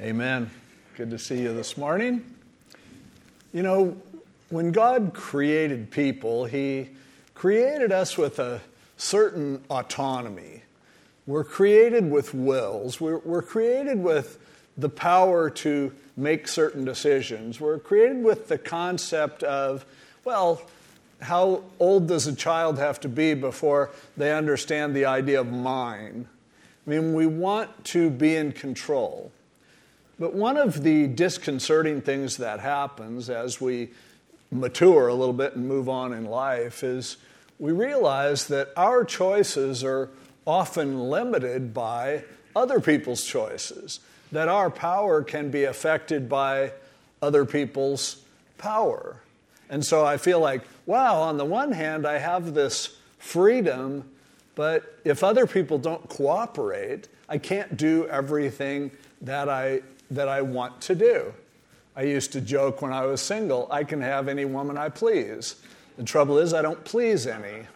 Amen. Good to see you this morning. You know, when God created people, He created us with a certain autonomy. We're created with wills. We're created with the power to make certain decisions. We're created with the concept of, well, how old does a child have to be before they understand the idea of mine? I mean, we want to be in control. But one of the disconcerting things that happens as we mature a little bit and move on in life is we realize that our choices are often limited by other people's choices, that our power can be affected by other people's power. And so I feel like, wow, on the one hand, I have this freedom, but if other people don't cooperate, I can't do everything that I want to do. I used to joke when I was single, I can have any woman I please. The trouble is I don't please any.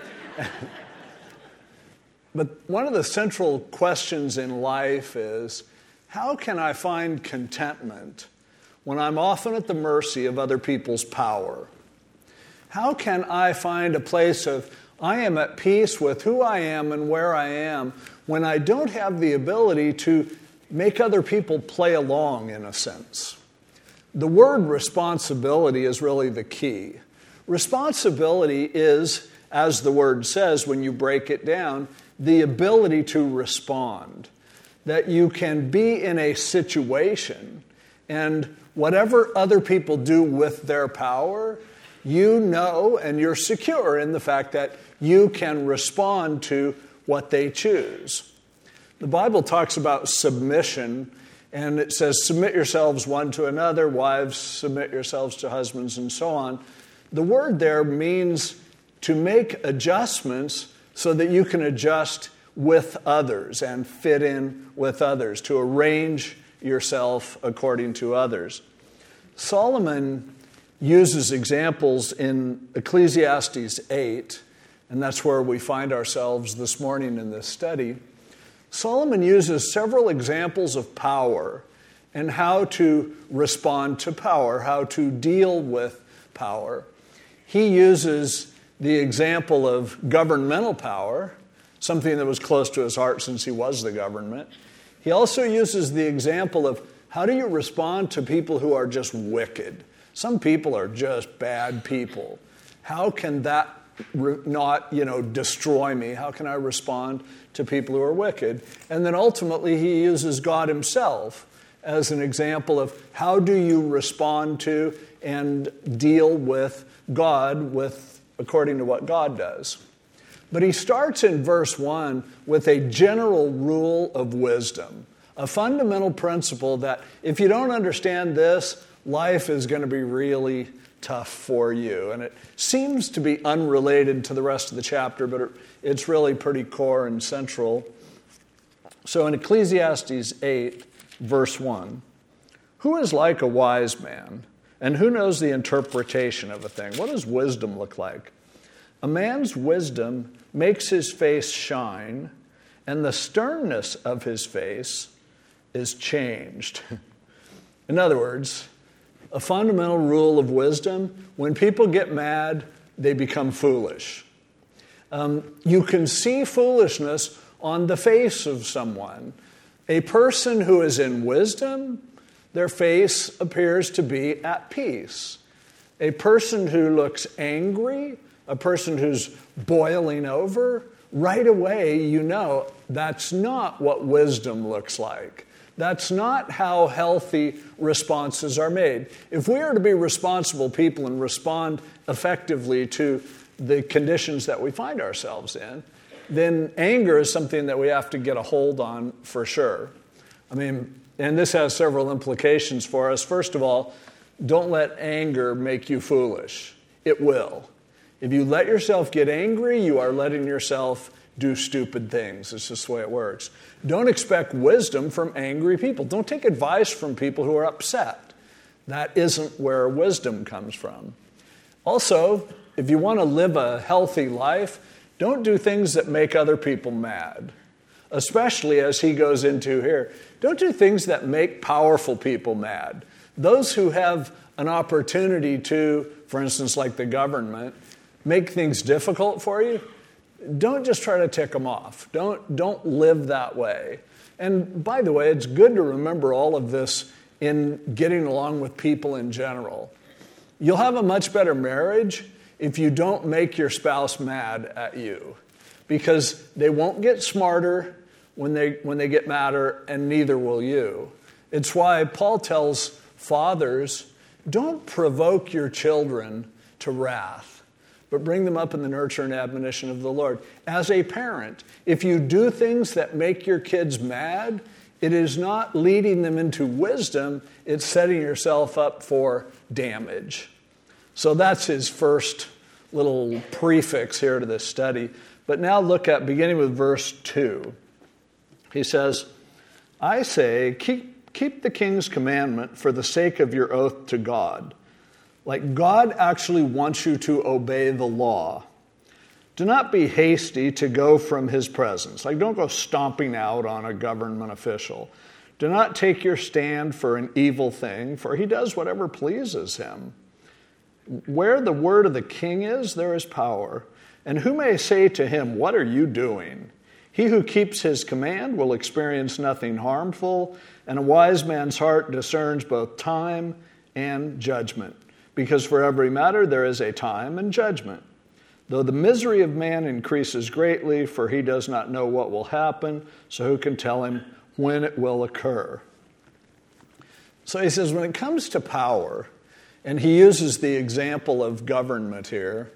But one of the central questions in life is, how can I find contentment when I'm often at the mercy of other people's power? How can I find a place of, I am at peace with who I am and where I am when I don't have the ability to make other people play along, in a sense? The word responsibility is really the key. Responsibility is, as the word says when you break it down, the ability to respond. That you can be in a situation and whatever other people do with their power, you know and you're secure in the fact that you can respond to what they choose. The Bible talks about submission, and it says, submit yourselves one to another, wives, submit yourselves to husbands, and so on. The word there means to make adjustments so that you can adjust with others and fit in with others, to arrange yourself according to others. Solomon uses examples in Ecclesiastes 8, and that's where we find ourselves this morning in this study. Solomon uses several examples of power and how to respond to power, how to deal with power. He uses the example of governmental power, something that was close to his heart since he was the government. He also uses the example of how do you respond to people who are just wicked? Some people are just bad people. How can that not, destroy me? How can I respond to people who are wicked? And then ultimately he uses God himself as an example of how do you respond to and deal with God according to what God does. But he starts in verse 1 with a general rule of wisdom, a fundamental principle that if you don't understand this, life is going to be really tough for you. And it seems to be unrelated to the rest of the chapter, but it's really pretty core and central. So in Ecclesiastes 8, verse 1, who is like a wise man, and who knows the interpretation of a thing? What does wisdom look like? A man's wisdom makes his face shine, and the sternness of his face is changed. In other words, a fundamental rule of wisdom, when people get mad, they become foolish. You can see foolishness on the face of someone. A person who is in wisdom, their face appears to be at peace. A person who looks angry, a person who's boiling over, right away you know that's not what wisdom looks like. That's not how healthy responses are made. If we are to be responsible people and respond effectively to the conditions that we find ourselves in, then anger is something that we have to get a hold on for sure. And this has several implications for us. First of all, don't let anger make you foolish. It will. If you let yourself get angry, you are letting yourself do stupid things. It's just the way it works. Don't expect wisdom from angry people. Don't take advice from people who are upset. That isn't where wisdom comes from. Also, if you want to live a healthy life, don't do things that make other people mad. especially as he goes into here. Don't do things that make powerful people mad. Those who have an opportunity to, for instance, like the government, make things difficult for you, don't just try to tick them off. Don't live that way. And by the way, it's good to remember all of this in getting along with people in general. You'll have a much better marriage if you don't make your spouse mad at you, because they won't get smarter when they get madder, and neither will you. It's why Paul tells fathers, don't provoke your children to wrath, but bring them up in the nurture and admonition of the Lord. As a parent, if you do things that make your kids mad, it is not leading them into wisdom, it's setting yourself up for damage. So that's his first little prefix here to this study. But now look at, beginning with verse 2. He says, I say, keep the king's commandment for the sake of your oath to God. Like God actually wants you to obey the law. Do not be hasty to go from his presence. Like, don't go stomping out on a government official. Do not take your stand for an evil thing, for he does whatever pleases him. Where the word of the king is, there is power. And who may say to him, what are you doing? He who keeps his command will experience nothing harmful, and a wise man's heart discerns both time and judgment. Because for every matter there is a time and judgment. Though the misery of man increases greatly, for he does not know what will happen, so who can tell him when it will occur? So he says, when it comes to power, and he uses the example of government here,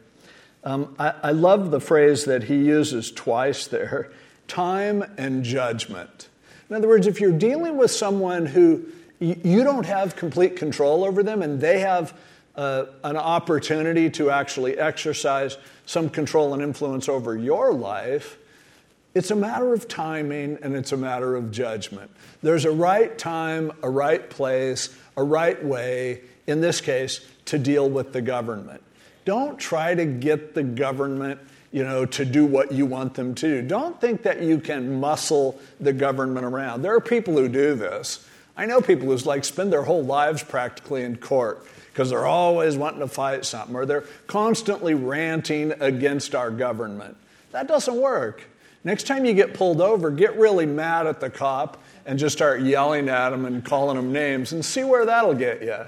I love the phrase that he uses twice there, time and judgment. In other words, if you're dealing with someone who you don't have complete control over them, and they have an opportunity to actually exercise some control and influence over your life, it's a matter of timing and it's a matter of judgment. There's a right time, a right place, a right way, in this case, to deal with the government. Don't try to get the government, to do what you want them to do. Don't think that you can muscle the government around. There are people who do this. I know people who spend their whole lives practically in court because they're always wanting to fight something, or they're constantly ranting against our government. That doesn't work. Next time you get pulled over, get really mad at the cop and just start yelling at him and calling him names and see where that'll get you.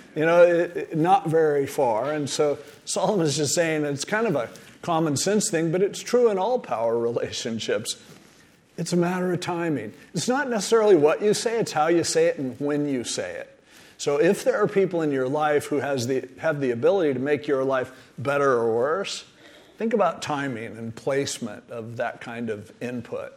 Not very far. And so Solomon's just saying it's kind of a common sense thing, but it's true in all power relationships. It's a matter of timing. It's not necessarily what you say, it's how you say it and when you say it. So if there are people in your life who have the ability to make your life better or worse, think about timing and placement of that kind of input.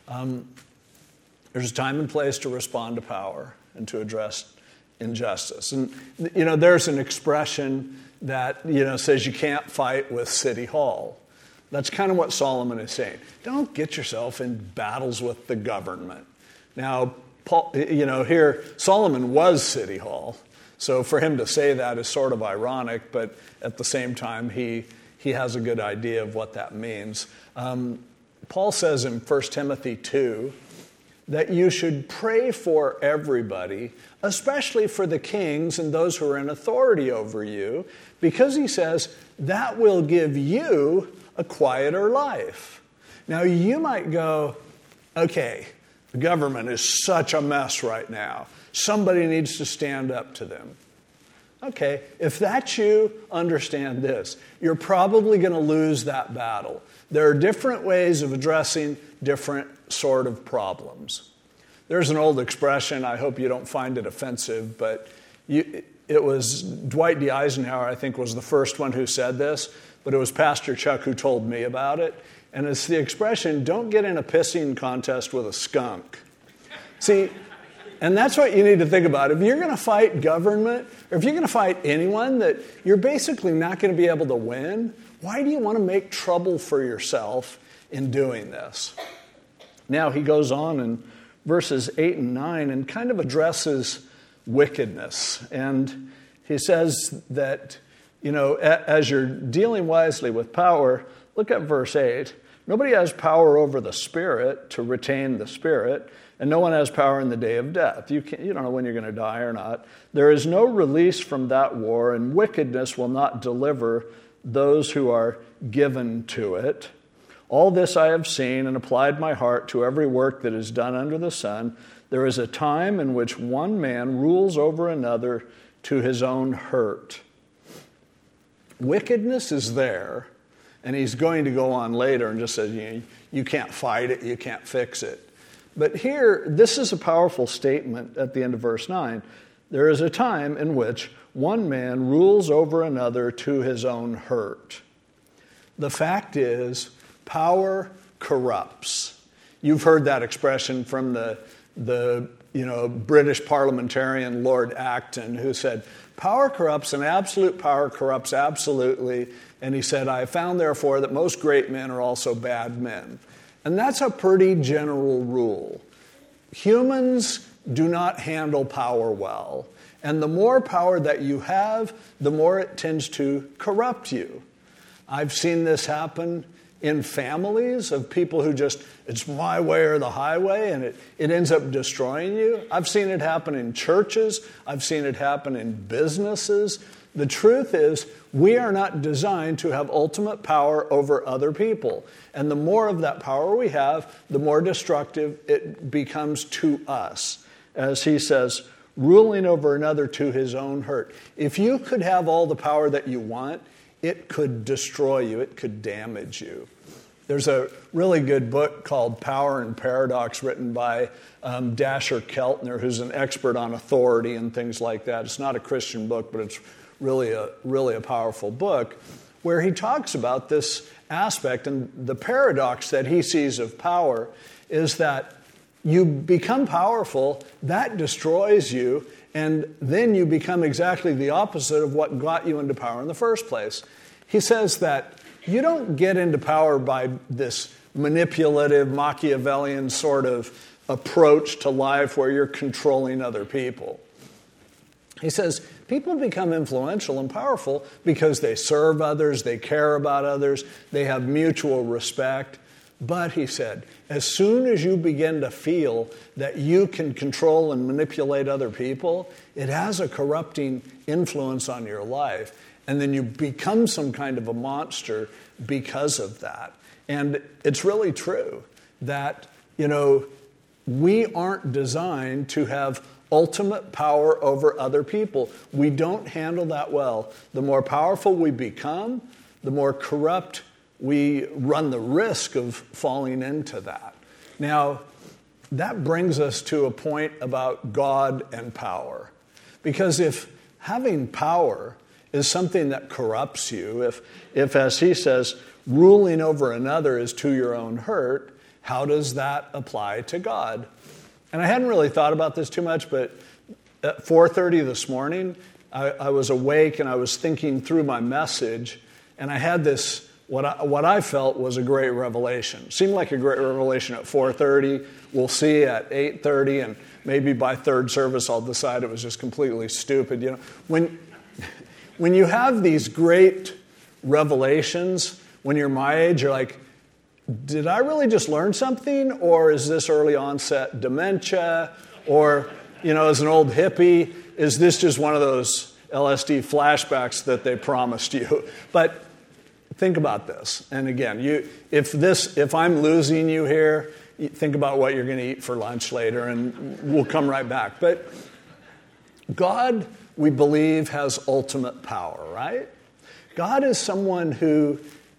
There's a time and place to respond to power and to address injustice. And, there's an expression that, says you can't fight with City Hall. That's kind of what Solomon is saying. Don't get yourself in battles with the government. Now, Paul, here, Solomon was City Hall. So for him to say that is sort of ironic, but at the same time, he has a good idea of what that means. Paul says in 1 Timothy 2 that you should pray for everybody, especially for the kings and those who are in authority over you, because he says that will give you a quieter life. Now, you might go, okay, the government is such a mess right now. Somebody needs to stand up to them. Okay, if that's you, understand this. You're probably going to lose that battle. There are different ways of addressing different sort of problems. There's an old expression, I hope you don't find it offensive, but it was Dwight D. Eisenhower, I think, was the first one who said this, but it was Pastor Chuck who told me about it. And it's the expression, don't get in a pissing contest with a skunk. See, and that's what you need to think about. If you're going to fight government, or if you're going to fight anyone that you're basically not going to be able to win, why do you want to make trouble for yourself in doing this? Now he goes on in verses 8 and 9 and kind of addresses wickedness. And he says that, as you're dealing wisely with power, look at verse 8. Nobody has power over the Spirit to retain the Spirit, and no one has power in the day of death. You don't know when you're going to die or not. There is no release from that war, and wickedness will not deliver those who are given to it. All this I have seen and applied my heart to every work that is done under the sun. There is a time in which one man rules over another to his own hurt. Wickedness is there, and he's going to go on later and just says, you can't fight it, you can't fix it. But here, this is a powerful statement at the end of verse 9. There is a time in which one man rules over another to his own hurt. The fact is, power corrupts. You've heard that expression from the British parliamentarian Lord Acton, who said, power corrupts and absolute power corrupts absolutely. And he said, I have found, therefore, that most great men are also bad men. And that's a pretty general rule. Humans do not handle power well. And the more power that you have, the more it tends to corrupt you. I've seen this happen in families of people who just, it's my way or the highway, and it ends up destroying you. I've seen it happen in churches. I've seen it happen in businesses. The truth is, we are not designed to have ultimate power over other people. And the more of that power we have, the more destructive it becomes to us. As he says, ruling over another to his own hurt. If you could have all the power that you want, it could destroy you. It could damage you. There's a really good book called Power and Paradox written by Dasher Keltner, who's an expert on authority and things like that. It's not a Christian book, but it's really a powerful book, where he talks about this aspect. And the paradox that he sees of power is that you become powerful, that destroys you, and then you become exactly the opposite of what got you into power in the first place. He says that you don't get into power by this manipulative, Machiavellian sort of approach to life where you're controlling other people. He says people become influential and powerful because they serve others, they care about others, they have mutual respect. But, he said, as soon as you begin to feel that you can control and manipulate other people, it has a corrupting influence on your life. And then you become some kind of a monster because of that. And it's really true that, we aren't designed to have ultimate power over other people. We don't handle that well. The more powerful we become, the more corrupt we run the risk of falling into that. Now, that brings us to a point about God and power. Because if having power is something that corrupts you, if as he says, ruling over another is to your own hurt, how does that apply to God? And I hadn't really thought about this too much, but at 4:30 this morning, I was awake and I was thinking through my message, and I had this, what I felt was a great revelation. Seemed like a great revelation at 4:30. We'll see at 8:30, and maybe by third service I'll decide it was just completely stupid. When you have these great revelations, when you're my age, you're like, did I really just learn something? Or is this early onset dementia? Or, as an old hippie, is this just one of those LSD flashbacks that they promised you? But think about this. And again, if I'm losing you here, think about what you're going to eat for lunch later, and we'll come right back. But God, we believe, has ultimate power, right? God is someone who,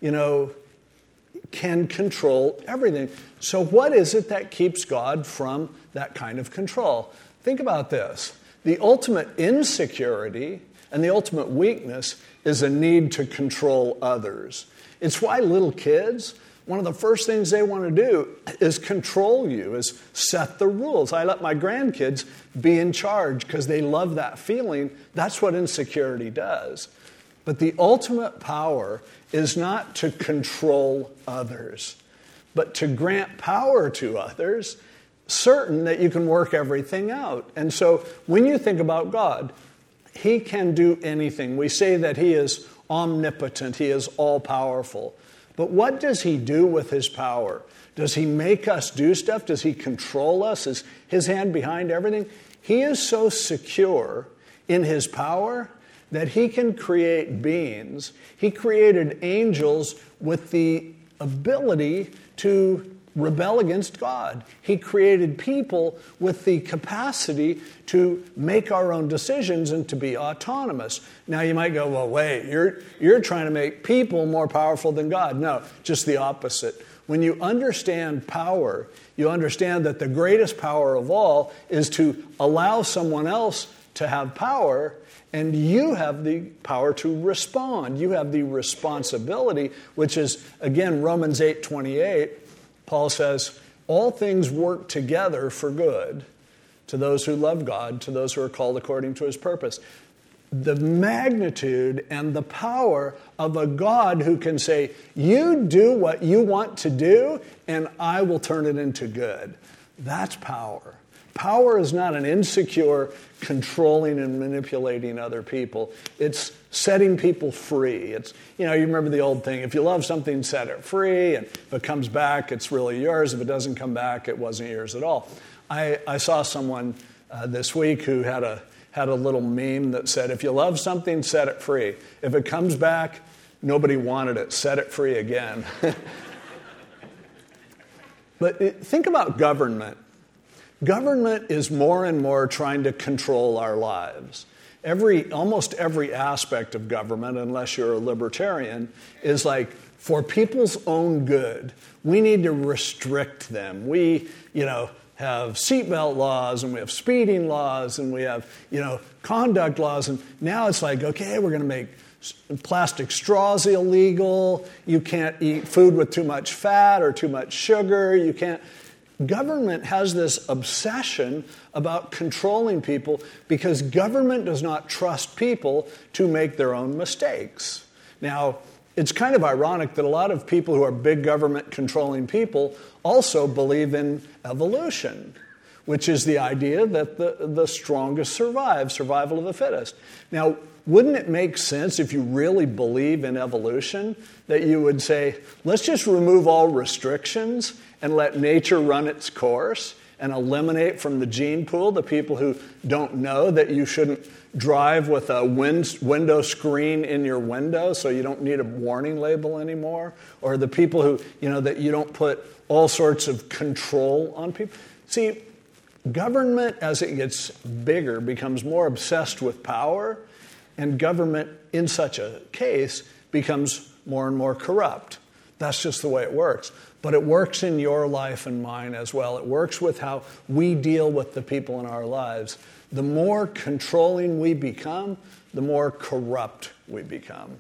can control everything. So what is it that keeps God from that kind of control? Think about this. The ultimate insecurity and the ultimate weakness is a need to control others. It's why little kids, one of the first things they want to do is control you, is set the rules. I let my grandkids be in charge because they love that feeling. That's what insecurity does. But the ultimate power is not to control others, but to grant power to others, certain that you can work everything out. And so when you think about God, he can do anything. We say that he is omnipotent, he is all-powerful. But what does he do with his power? Does he make us do stuff? Does he control us? Is his hand behind everything? He is so secure in his power that he can create beings. He created angels with the ability to rebel against God. He created people with the capacity to make our own decisions and to be autonomous. Now you might go, well, wait, you're trying to make people more powerful than God. No, just the opposite. When you understand power, you understand that the greatest power of all is to allow someone else to have power, and you have the power to respond. You have the responsibility, which is, again, Romans 8:28. Paul says, all things work together for good to those who love God, to those who are called according to his purpose. The magnitude and the power of a God who can say, you do what you want to do, and I will turn it into good. That's power. Power is not an insecure controlling and manipulating other people. It's setting people free. It's, you remember the old thing, if you love something, set it free, and if it comes back, it's really yours. If it doesn't come back, it wasn't yours at all. I saw someone this week who had a little meme that said, if you love something, set it free. If it comes back, nobody wanted it, set it free again. But think about government. Government is more and more trying to control our lives. Almost every aspect of government, unless you're a libertarian, is like for people's own good. We need to restrict them. We, have seatbelt laws, and we have speeding laws, and we have, conduct laws. And now it's like, okay, we're going to make plastic straws illegal. You can't eat food with too much fat or too much sugar. You can't. Government has this obsession about controlling people because government does not trust people to make their own mistakes. Now, it's kind of ironic that a lot of people who are big government controlling people also believe in evolution, which is the idea that the strongest survive, survival of the fittest. Now, wouldn't it make sense if you really believe in evolution that you would say, let's just remove all restrictions and let nature run its course and eliminate from the gene pool the people who don't know that you shouldn't drive with a window screen in your window so you don't need a warning label anymore, or the people who, that you don't put all sorts of control on people. See, government, as it gets bigger, becomes more obsessed with power, and government, in such a case, becomes more and more corrupt. That's just the way it works. But it works in your life and mine as well. It works with how we deal with the people in our lives. The more controlling we become, the more corrupt we become.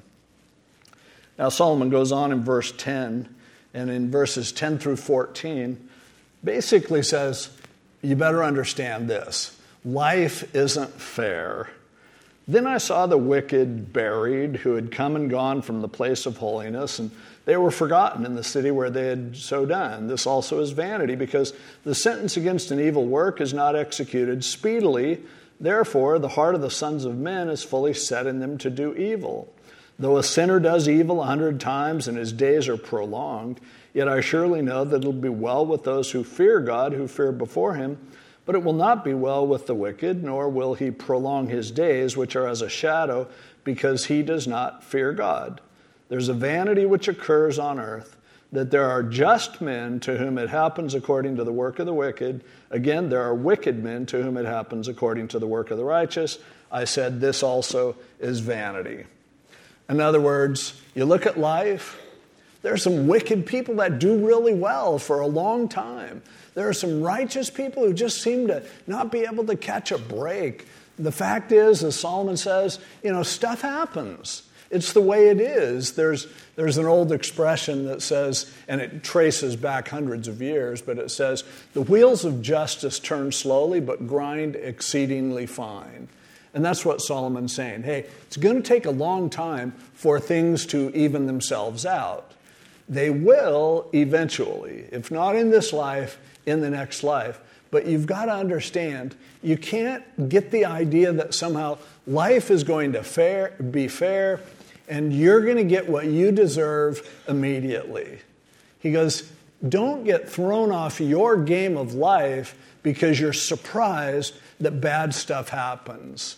Now, Solomon goes on in verse 10, and in verses 10 through 14, basically says, you better understand this. Life isn't fair. Then I saw the wicked buried, who had come and gone from the place of holiness, and they were forgotten in the city where they had so done. This also is vanity, because the sentence against an evil work is not executed speedily. Therefore, the heart of the sons of men is fully set in them to do evil. Though a sinner does evil 100 times and his days are prolonged, yet I surely know that it will be well with those who fear God, who fear before him. But it will not be well with the wicked, nor will he prolong his days, which are as a shadow, because he does not fear God. There's a vanity which occurs on earth, that there are just men to whom it happens according to the work of the wicked. Again, there are wicked men to whom it happens according to the work of the righteous. I said this also is vanity. In other words, you look at life, there are some wicked people that do really well for a long time. There are some righteous people who just seem to not be able to catch a break. The fact is, as Solomon says, stuff happens. It's the way it is. There's an old expression that says, and it traces back hundreds of years, but it says, the wheels of justice turn slowly but grind exceedingly fine. And that's what Solomon's saying. Hey, it's going to take a long time for things to even themselves out. They will eventually, if not in this life, in the next life. But you've got to understand, you can't get the idea that somehow life is going to be fair and you're going to get what you deserve immediately. He goes, don't get thrown off your game of life because you're surprised that bad stuff happens.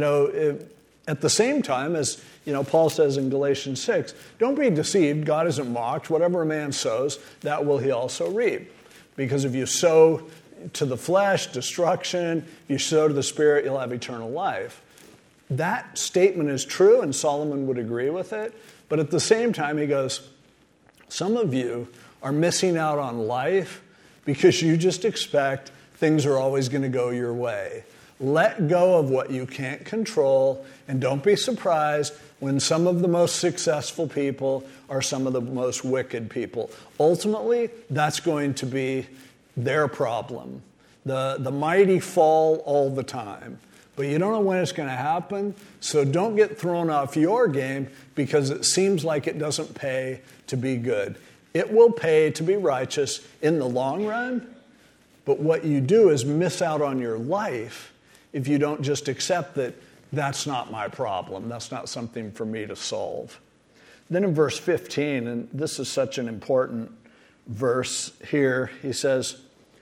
At the same time, as Paul says in Galatians 6, don't be deceived. God isn't mocked. Whatever a man sows, that will he also reap. Because if you sow to the flesh, destruction, if you sow to the Spirit, you'll have eternal life. That statement is true, and Solomon would agree with it. But at the same time, he goes, some of you are missing out on life because you just expect things are always going to go your way. Let go of what you can't control, and don't be surprised when some of the most successful people are some of the most wicked people. Ultimately, that's going to be their problem. The mighty fall all the time. But you don't know when it's going to happen, so don't get thrown off your game because it seems like it doesn't pay to be good. It will pay to be righteous in the long run, but what you do is miss out on your life if you don't just accept that that's not my problem. That's not something for me to solve. Then in verse 15, and this is such an important verse here, he says,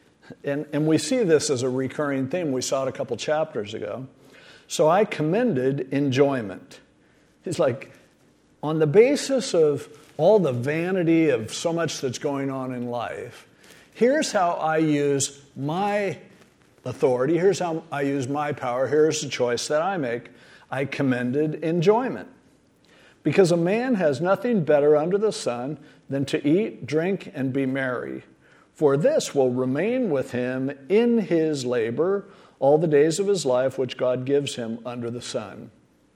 and we see this as a recurring theme. We saw it a couple chapters ago. So I commended enjoyment. He's like, on the basis of all the vanity of so much that's going on in life, here's how I use my authority. Here's how I use my power. Here's the choice that I make. I commended enjoyment. Because a man has nothing better under the sun than to eat, drink, and be merry. For this will remain with him in his labor all the days of his life which God gives him under the sun.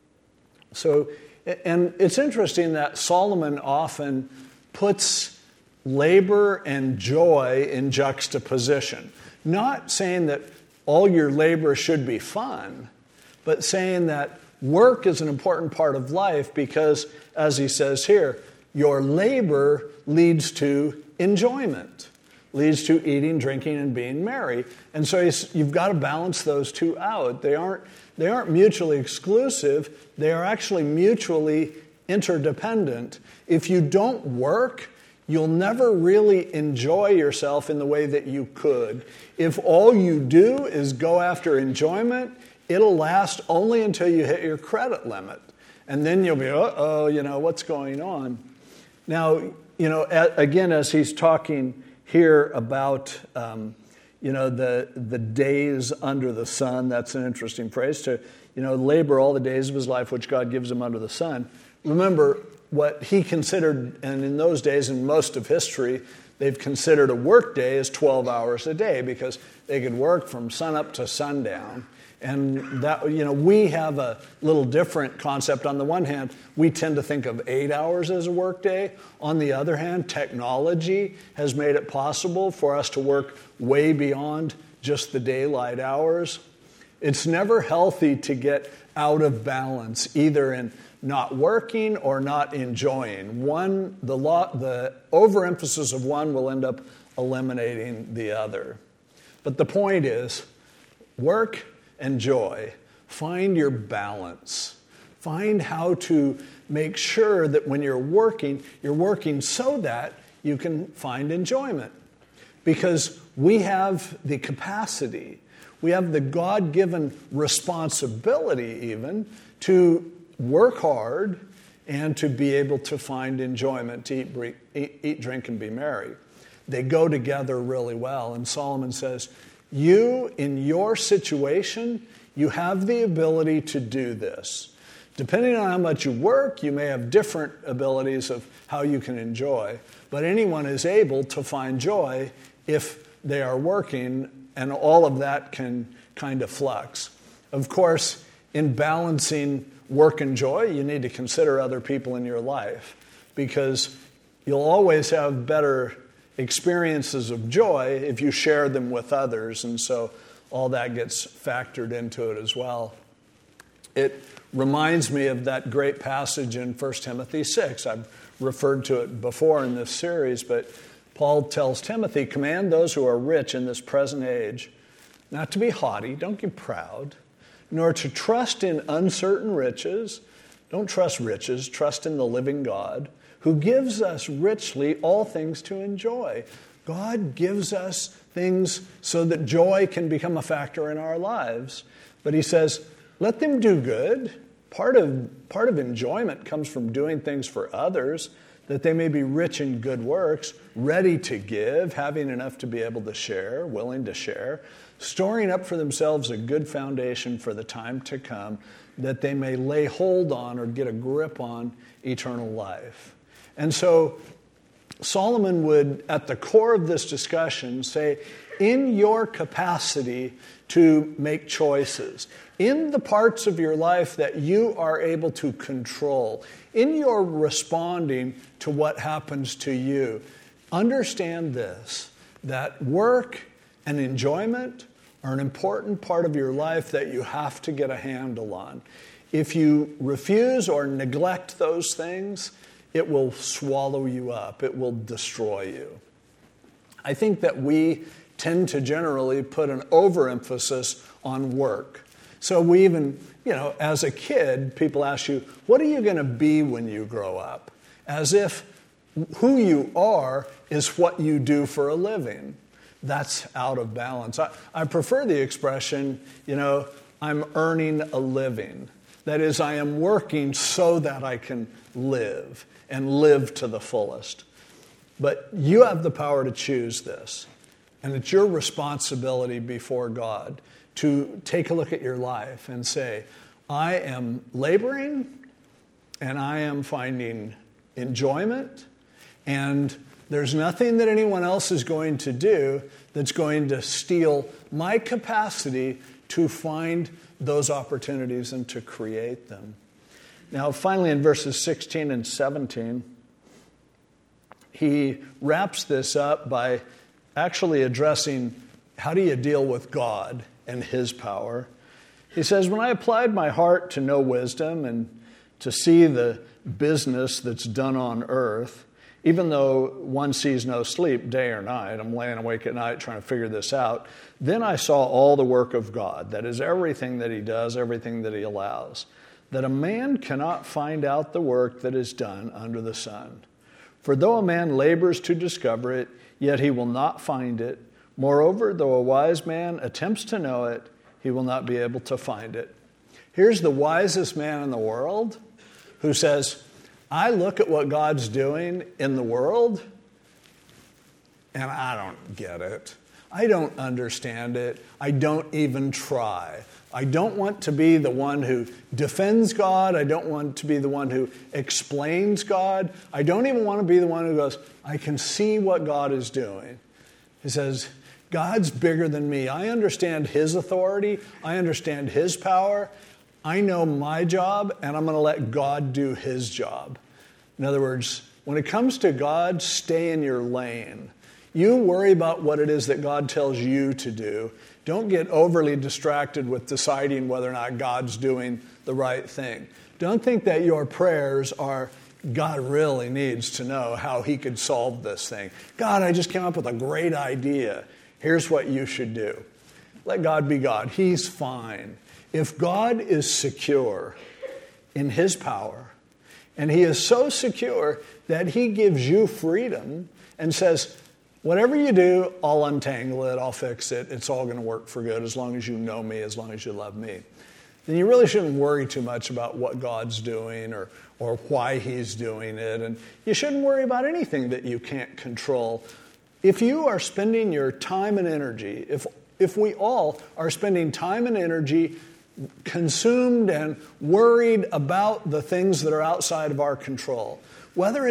So, and it's interesting that Solomon often puts labor and joy in juxtaposition. Not saying that all your labor should be fun, but saying that work is an important part of life because, as he says here, your labor leads to enjoyment, leads to eating, drinking, and being merry. And so you've got to balance those two out. They aren't mutually exclusive. They are actually mutually interdependent. If you don't work, you'll never really enjoy yourself in the way that you could. If all you do is go after enjoyment, it'll last only until you hit your credit limit. And then you'll be, what's going on? Now, again, as he's talking here about, the days under the sun, that's an interesting phrase, to, labor all the days of his life which God gives him under the sun. Remember, what he considered, and in those days, in most of history, they've considered a work day as 12 hours a day because they could work from sunup to sundown. And that, we have a little different concept. On the one hand, we tend to think of 8 hours as a work day. On the other hand, technology has made it possible for us to work way beyond just the daylight hours. It's never healthy to get out of balance, either in not working or not enjoying. The overemphasis of one will end up eliminating the other. But the point is, work and joy. Find your balance. Find how to make sure that when you're working so that you can find enjoyment. Because we have the capacity, we have the God-given responsibility even to work hard and to be able to find enjoyment, to eat, drink, and be merry. They go together really well. And Solomon says, you, in your situation, you have the ability to do this. Depending on how much you work, you may have different abilities of how you can enjoy. But anyone is able to find joy if they are working, and all of that can kind of flux. Of course, in balancing work and joy, you need to consider other people in your life, because you'll always have better experiences of joy if you share them with others, and so all that gets factored into it as well. It reminds me of that great passage in 1 Timothy 6. I've referred to it before in this series, but Paul tells Timothy, command those who are rich in this present age not to be haughty, don't get proud, nor to trust in uncertain riches, Don't trust riches. Trust in the living God who gives us richly all things to enjoy. God gives us things so that joy can become a factor in our lives. But he says, let them do good. Part of enjoyment comes from doing things for others, that they may be rich in good works, ready to give, having enough to be able to share, willing to share, storing up for themselves a good foundation for the time to come, that they may lay hold on or get a grip on eternal life. And so Solomon would, at the core of this discussion, say, in your capacity to make choices, in the parts of your life that you are able to control, in your responding to what happens to you, understand this, that work and enjoyment are an important part of your life that you have to get a handle on. If you refuse or neglect those things, it will swallow you up. It will destroy you. I think that we tend to generally put an overemphasis on work. So we even, as a kid, people ask you, what are you going to be when you grow up? As if who you are is what you do for a living. That's out of balance. I prefer the expression, I'm earning a living. That is, I am working so that I can live and live to the fullest. But you have the power to choose this. And it's your responsibility before God to take a look at your life and say, I am laboring and I am finding enjoyment, and there's nothing that anyone else is going to do that's going to steal my capacity to find those opportunities and to create them. Now, finally, in verses 16 and 17, he wraps this up by actually addressing how do you deal with God and his power. He says, when I applied my heart to know wisdom and to see the business that's done on earth, even though one sees no sleep day or night, I'm laying awake at night trying to figure this out, then I saw all the work of God, that is everything that he does, everything that he allows, that a man cannot find out the work that is done under the sun. For though a man labors to discover it, yet he will not find it. Moreover, though a wise man attempts to know it, he will not be able to find it. Here's the wisest man in the world who says, I look at what God's doing in the world, and I don't get it. I don't understand it. I don't even try. I don't want to be the one who defends God. I don't want to be the one who explains God. I don't even want to be the one who goes, I can see what God is doing. He says, God's bigger than me. I understand his authority. I understand his power. I know my job, and I'm going to let God do his job. In other words, when it comes to God, stay in your lane. You worry about what it is that God tells you to do. Don't get overly distracted with deciding whether or not God's doing the right thing. Don't think that your prayers are, God really needs to know how he could solve this thing. God, I just came up with a great idea. Here's what you should do. Let God be God. He's fine. If God is secure in his power, and he is so secure that he gives you freedom and says, whatever you do, I'll untangle it, I'll fix it, it's all going to work for good as long as you know me, as long as you love me. Then you really shouldn't worry too much about what God's doing or why he's doing it. And you shouldn't worry about anything that you can't control. If you are spending your time and energy, if we all are spending time and energy consumed and worried about the things that are outside of our control, whether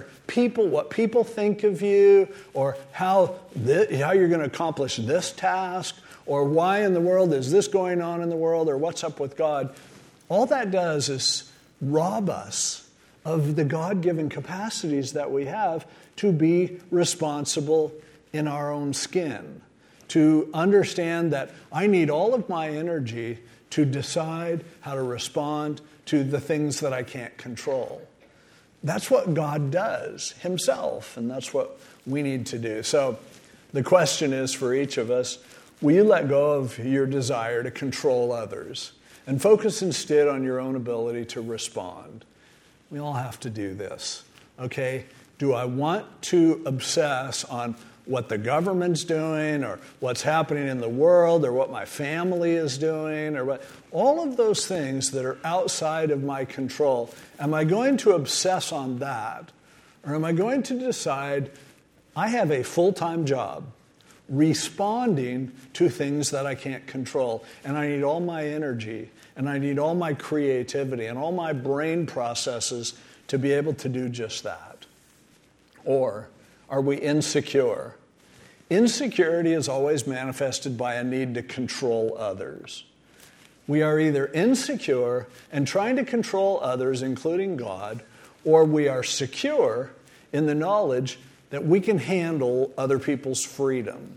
what people think of you, or how you're going to accomplish this task, or why in the world is this going on in the world, or what's up with God, all that does is rob us of the God-given capacities that we have to be responsible in our own skin, to understand that I need all of my energy to decide how to respond to the things that I can't control. That's what God does himself, and that's what we need to do. So the question is for each of us, will you let go of your desire to control others and focus instead on your own ability to respond. We all have to do this, okay? Do I want to obsess on what the government's doing or what's happening in the world or what my family is doing or what? All of those things that are outside of my control, am I going to obsess on that? Or am I going to decide I have a full-time job responding to things that I can't control, and I need all my energy, and I need all my creativity, and all my brain processes to be able to do just that? Or are we insecure? Insecurity is always manifested by a need to control others. We are either insecure and trying to control others, including God, or we are secure in the knowledge that we can handle other people's freedom.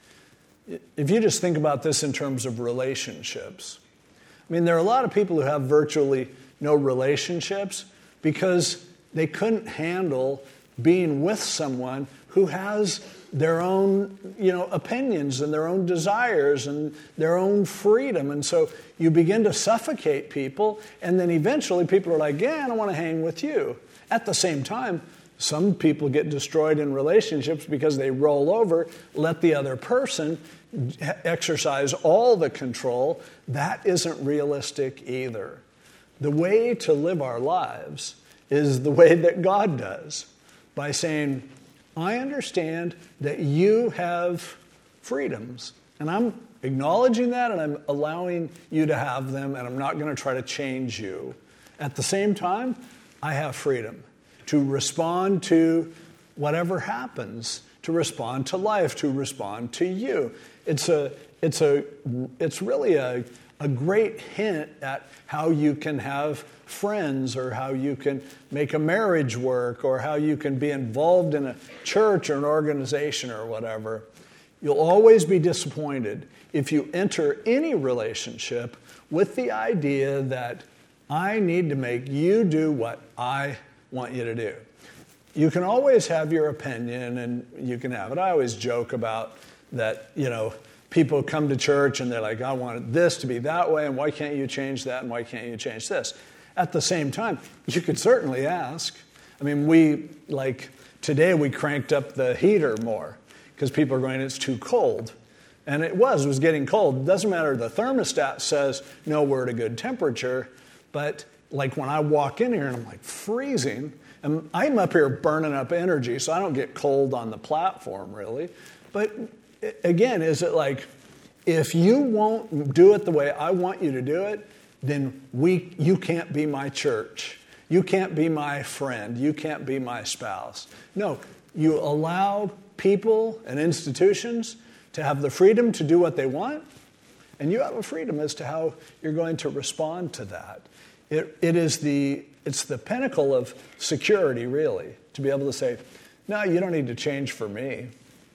If you just think about this in terms of relationships, I mean, there are a lot of people who have virtually no relationships because they couldn't handle being with someone who has their own, opinions and their own desires and their own freedom. And so you begin to suffocate people, and then eventually people are like, yeah, I don't want to hang with you. At the same time, some people get destroyed in relationships because they roll over, let the other person exercise all the control. That isn't realistic either. The way to live our lives is the way that God does, by saying, I understand that you have freedoms, and I'm acknowledging that, and I'm allowing you to have them, and I'm not going to try to change you. At the same time, I have freedom to respond to whatever happens, to respond to life, to respond to you. It's really a great hint at how you can have friends, or how you can make a marriage work, or how you can be involved in a church or an organization or whatever. You'll always be disappointed if you enter any relationship with the idea that I need to make you do what I want you to do. You can always have your opinion, and you can have it. I always joke about that, people come to church and they're like, I want this to be that way, and why can't you change that, and why can't you change this? At the same time, you could certainly ask. I mean, today we cranked up the heater more because people are going, it's too cold. And it was getting cold. It doesn't matter, the thermostat says, no, we're at a good temperature, but like when I walk in here and I'm like freezing, and I'm up here burning up energy, so I don't get cold on the platform really. But again, is it like, if you won't do it the way I want you to do it, then you can't be my church. You can't be my friend. You can't be my spouse. No, you allow people and institutions to have the freedom to do what they want, and you have a freedom as to how you're going to respond to that. It's the pinnacle of security, really, to be able to say, no, you don't need to change for me.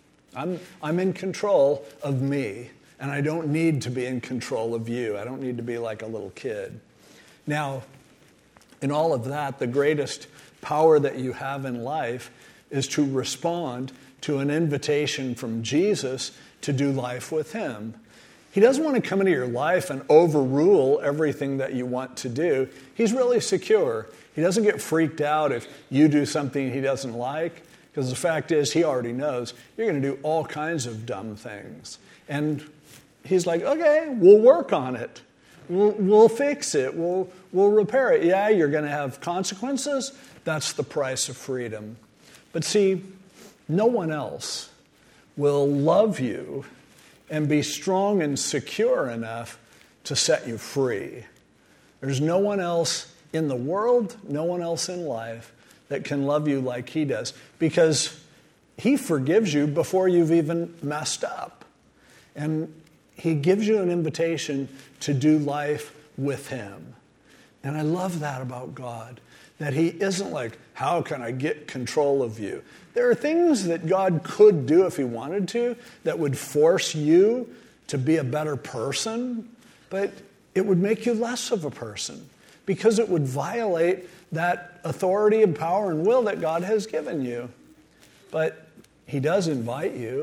I'm in control of me, and I don't need to be in control of you. I don't need to be like a little kid. Now, in all of that, the greatest power that you have in life is to respond to an invitation from Jesus to do life with him. He doesn't want to come into your life and overrule everything that you want to do. He's really secure. He doesn't get freaked out if you do something he doesn't like, because the fact is he already knows you're going to do all kinds of dumb things. And he's like, okay, we'll work on it. We'll fix it. We'll repair it. Yeah, you're going to have consequences. That's the price of freedom. But see, no one else will love you and be strong and secure enough to set you free. There's no one else in the world, no one else in life that can love you like he does, because he forgives you before you've even messed up. And he gives you an invitation to do life with him. And I love that about God, that he isn't like, how can I get control of you? There are things that God could do if he wanted to that would force you to be a better person, but it would make you less of a person because it would violate that authority and power and will that God has given you. But he does invite you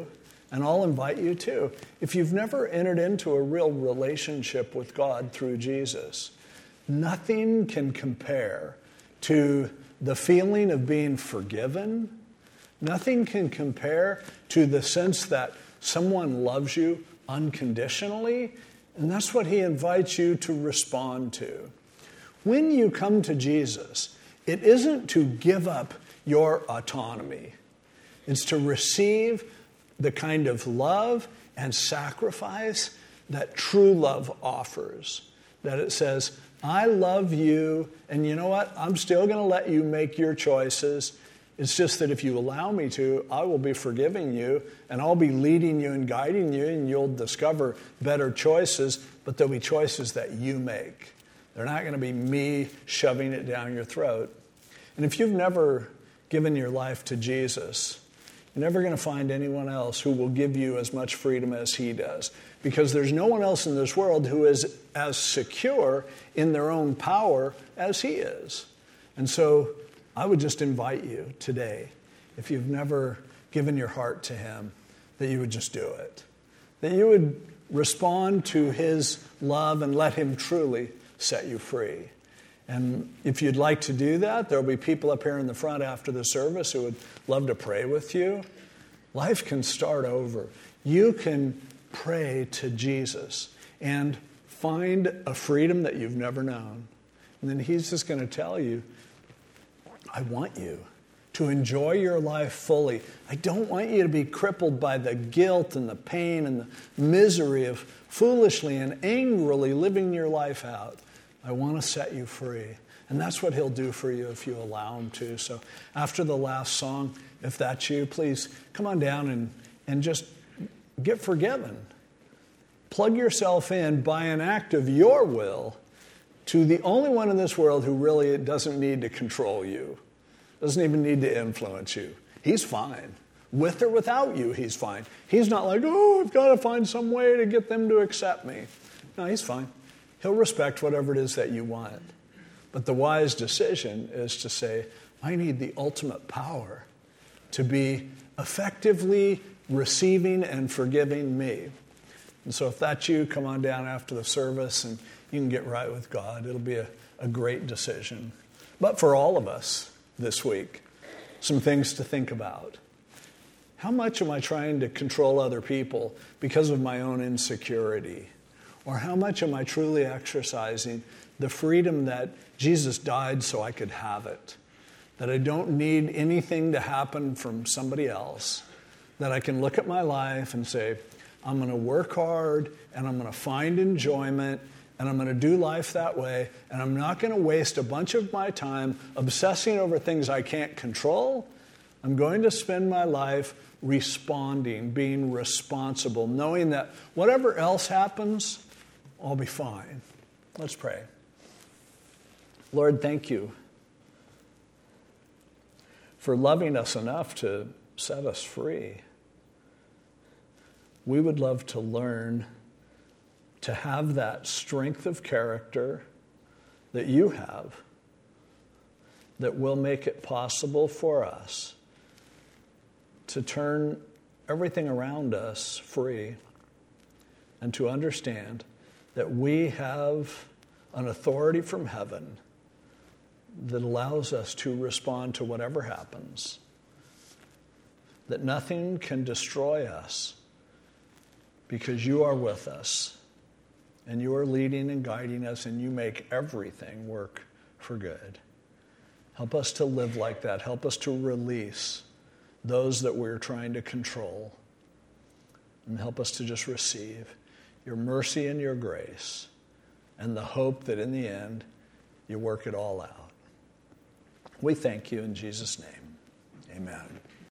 And I'll invite you too. If you've never entered into a real relationship with God through Jesus, nothing can compare to the feeling of being forgiven. Nothing can compare to the sense that someone loves you unconditionally. And that's what he invites you to respond to. When you come to Jesus, it isn't to give up your autonomy. It's to receive the kind of love and sacrifice that true love offers. That it says, I love you, and you know what? I'm still going to let you make your choices. It's just that if you allow me to, I will be forgiving you, and I'll be leading you and guiding you, and you'll discover better choices, but there'll be choices that you make. They're not going to be me shoving it down your throat. And if you've never given your life to Jesus, you're never going to find anyone else who will give you as much freedom as he does. Because there's no one else in this world who is as secure in their own power as he is. And so I would just invite you today, if you've never given your heart to him, that you would just do it. That you would respond to his love and let him truly set you free. And if you'd like to do that, there'll be people up here in the front after the service who would love to pray with you. Life can start over. You can pray to Jesus and find a freedom that you've never known. And then he's just going to tell you, I want you to enjoy your life fully. I don't want you to be crippled by the guilt and the pain and the misery of foolishly and angrily living your life out. I want to set you free. And that's what he'll do for you if you allow him to. So after the last song, if that's you, please come on down and just get forgiven. Plug yourself in by an act of your will to the only one in this world who really doesn't need to control you, doesn't even need to influence you. He's fine. With or without you, he's fine. He's not like, oh, I've got to find some way to get them to accept me. No, he's fine. He'll respect whatever it is that you want. But the wise decision is to say, I need the ultimate power to be effectively receiving and forgiving me. And so if that's you, come on down after the service and you can get right with God. It'll be a great decision. But for all of us this week, some things to think about. How much am I trying to control other people because of my own insecurity? Or how much am I truly exercising the freedom that Jesus died so I could have it? That I don't need anything to happen from somebody else. That I can look at my life and say, I'm going to work hard and I'm going to find enjoyment and I'm going to do life that way, and I'm not going to waste a bunch of my time obsessing over things I can't control. I'm going to spend my life responding, being responsible, knowing that whatever else happens, I'll be fine. Let's pray. Lord, thank you for loving us enough to set us free. We would love to learn to have that strength of character that you have that will make it possible for us to turn everything around us free and to understand that we have an authority from heaven that allows us to respond to whatever happens, that nothing can destroy us because you are with us and you are leading and guiding us and you make everything work for good. Help us to live like that. Help us to release those that we're trying to control, and help us to just receive your mercy and your grace and the hope that in the end you work it all out. We thank you in Jesus' name. Amen.